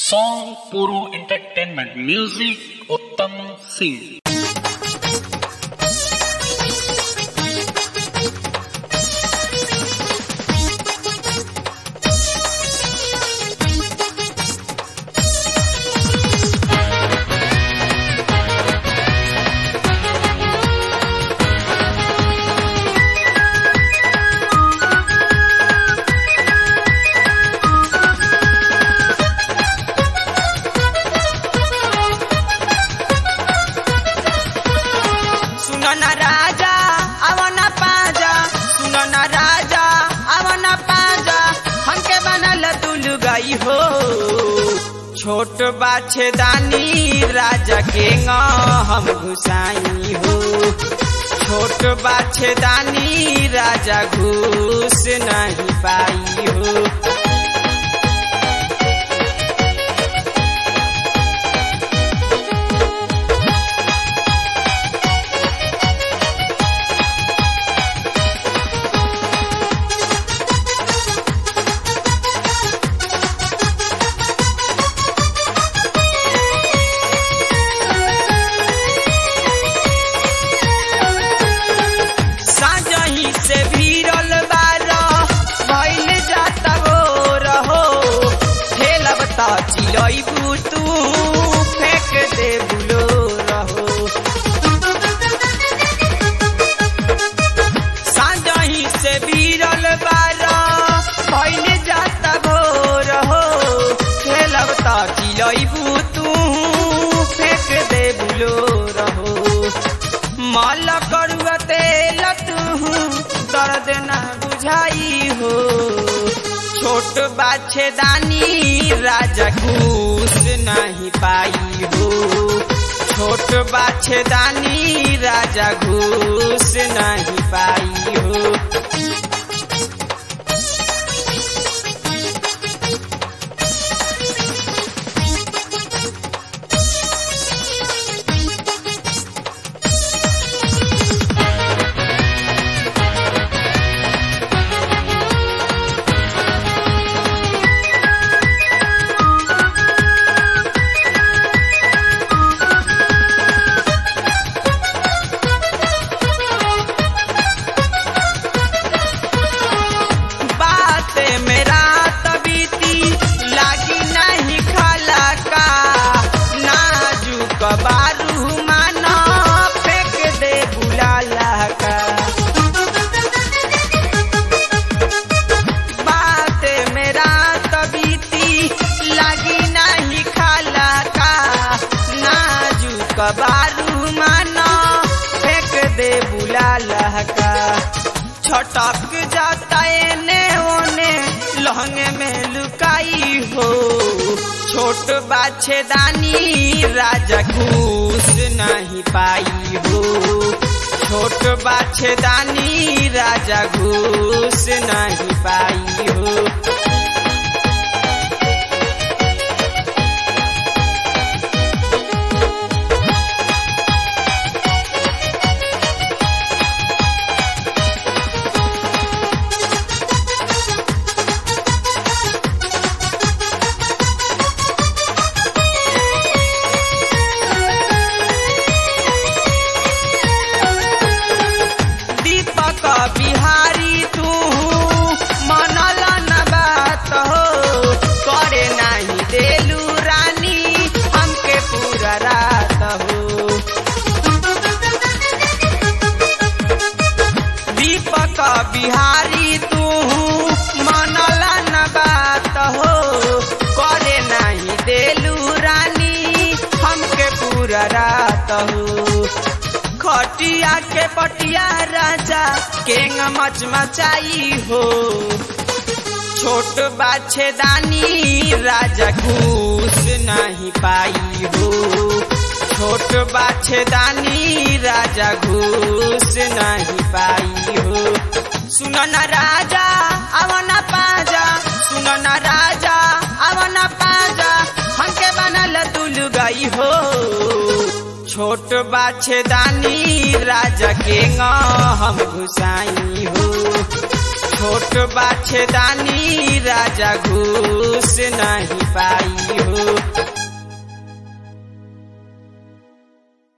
Song Puru Entertainment Music Uttam Singh. छोट बाछेदानी राजा के हम घुसाई हो। छोट बाछेदानी राजा घुस नहीं पाई हो। चिलैबू तू फेंक दे बुलो रहो। साँझही से बीरल बारा भइल जाता भोर हो। खेलब त चिलैबू तू फेंक दे बुलो रहो। मल करुआ तेल तू दर्द न बुझाई हो। छोट बाछेदानी राजा घूस नहीं पाई हो। छोट बाछेदानी राजा घूस नहीं पाई हो। बारू माना फेंक दे बुलाला का। बात मेरा तबीती लगी नहीं खाला का। नाजुक बारू माना फेंक दे बुलाला का। छटक जाता एने ओने लहंगे में लुकाई हो। छोट बाछेदानी राजा घूस नहीं पाई हो। छोट बाछेदानी राजा घूस नहीं पाई हो। बिहारी तू मनला न बात हो। करे नहीं देलू रानी हमके पूरा रात हो। दीपक बिहारी तू मनला न बात हो। करे नहीं देलू रानी हमके पूरा रात हो। खटिया के पटिया राजा केंग मचमचाई हो। छोट बाछेदानी राजा घूस नहीं पाई हो। छोट बाछेदानी राजा घूस नहीं पाई हो। सुनन राजा आवना पाजा। सुनन राजा आवना पाजा हमके बनल तुल गई हो। छोट बाछेदानी राजा के हम घुसाई हो। छोट बाछेदानी राजा घूस नहीं पाई।